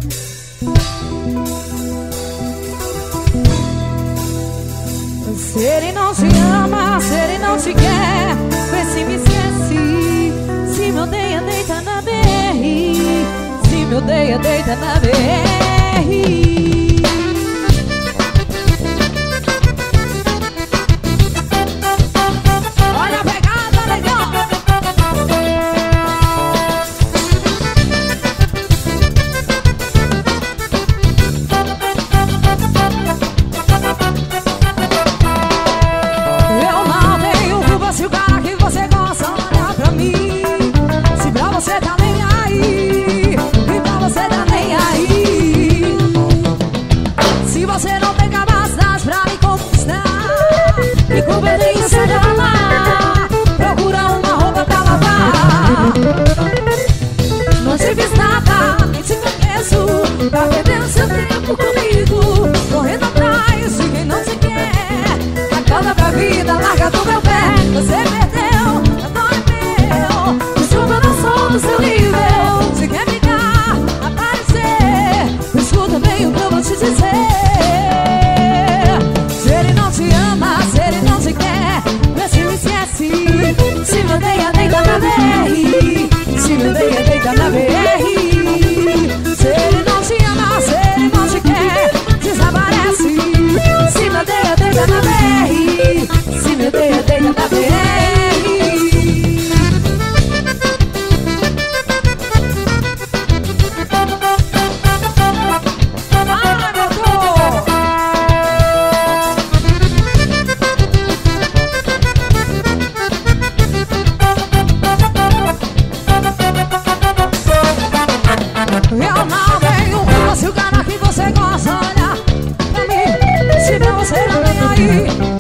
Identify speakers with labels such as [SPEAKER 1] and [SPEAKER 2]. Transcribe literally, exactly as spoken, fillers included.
[SPEAKER 1] Se ele não te ama, se ele não te quer, vê se me esquece. Se me odeia, deita na B R. Se me odeia, deita na B R. Olha a pegada, legal. Eu não tenho culpa se o cara que você gosta olhar pra mim. Se pra você tá nem aí, e pra você tá nem aí. Se você não tem capacidade pra me conquistar, que competência de amar, procura uma roupa pra lavar. Não te fiz nada, nem te conheço, tá perdendo seu tempo comigo, correndo atrás de quem não te quer. Acorda pra vida, larga do meu pé. Você perdeu, agora é meu. Desculpa, eu não sou do seu nível. Se quer ficar, aparecer, escuta bem o que eu vou te dizer. Se ele não te ama, se ele não te quer, vê se me esquece. Se me odeia, deita na B R. Se me odeia, deita na B R. Se ele não te ama, se ele não te quer, desaparece. Se me odeia, deita na B R. Se me odeia, deita na B R. Ai, meu Deus! Eu não tenho culpa se o cara que você gosta olhar pra mim. Se pra você não vem aí,